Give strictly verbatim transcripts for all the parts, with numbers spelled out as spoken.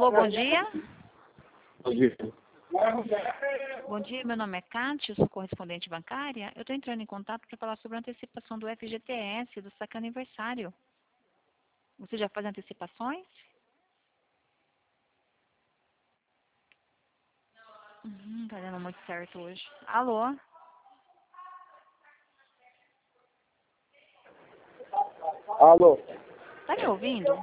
Alô, bom dia. Bom dia. Bom dia, meu nome é Kátia, eu sou correspondente bancária. Eu estou entrando em contato para falar sobre a antecipação do F G T S, do saque aniversário. Você já faz antecipações? Hum, tá dando muito certo hoje. Alô? Alô? Tá me ouvindo?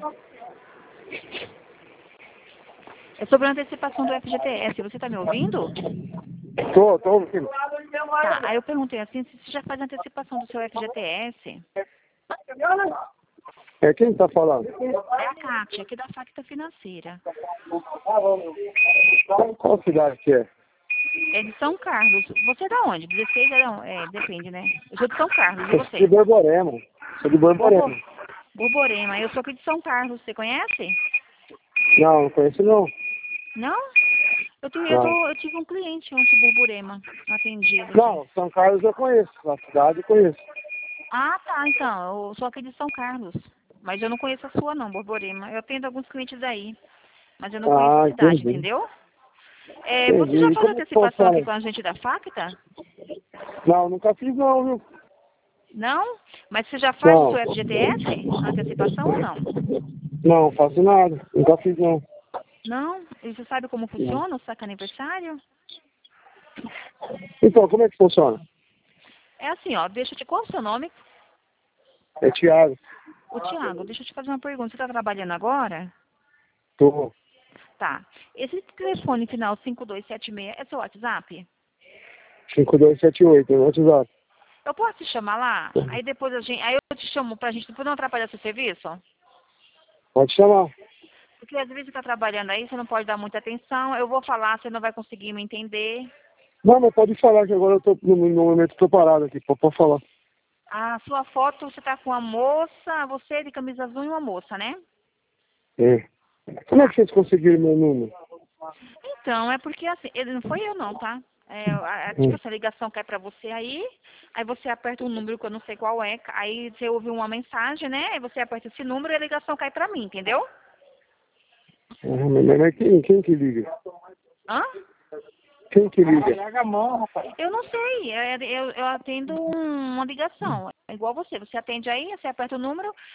É sobre a antecipação do F G T S. Você tá me ouvindo? Tô, tô ouvindo. Tá, aí eu perguntei assim, se você já faz antecipação do seu F G T S. É quem tá falando? É a Kátia, aqui da Facta Financeira. Qual cidade que é? É de São Carlos. Você é da onde? dezesseis é, da on- é depende, né? Eu sou de São Carlos, e Eu sou de você? Borborema. Sou de Borborema. Borbo- Borborema. Eu sou aqui de São Carlos. Você conhece? Não, não conheço não. Não? Eu, tive- eu, Não. tô- eu tive um cliente ontem de Borborema, atendido aqui. Não, São Carlos eu conheço. A cidade eu conheço. Ah, tá, então. Eu sou aqui de São Carlos. Mas eu não conheço a sua, não, Borborema. Eu atendo alguns clientes aí, mas eu não conheço a Ah, cidade, entendi. entendeu? É, você já Entendi. E faz como é que antecipação aqui funciona? com a gente da Facta? Não, nunca fiz não, viu? Não? Mas você já faz o Não. seu F G T S? Antecipação ou não? Não, faço nada. Nunca fiz não. Não? E você sabe como Não. funciona o saque aniversário? Então, como é que funciona? É assim, ó, deixa eu te... Qual é o seu nome? É Thiago. Ô, Tiago, deixa eu te fazer uma pergunta. Você está trabalhando agora? Tô. Tá. Esse telefone final cinco dois sete seis é seu WhatsApp? cinco dois sete oito, no WhatsApp. Eu posso te chamar lá? Aí depois a gente... Aí eu te chamo pra gente depois não atrapalhar seu serviço? Pode chamar. Porque às vezes você está trabalhando aí, você não pode dar muita atenção. Eu vou falar, você não vai conseguir me entender. Não, mas pode falar que agora eu tô, no, no momento eu tô parado aqui. Pode, pode falar. A sua foto, você tá com uma moça, você de camisa azul e uma moça, né? É. Como é que vocês conseguiram meu número? Então, é porque assim, ele não foi eu não, tá? É, a- a- tipo, Hum. essa ligação cai pra você aí, aí você aperta um número que eu não sei qual é, aí você ouve uma mensagem, né? Aí você aperta esse número e a ligação cai pra mim, entendeu? Ah, mas mas é quem, quem que liga? Hã? Quem que liga? Eu não sei, é- eu, eu atendo um- uma ligação, é igual você. Você atende aí, você aperta o número,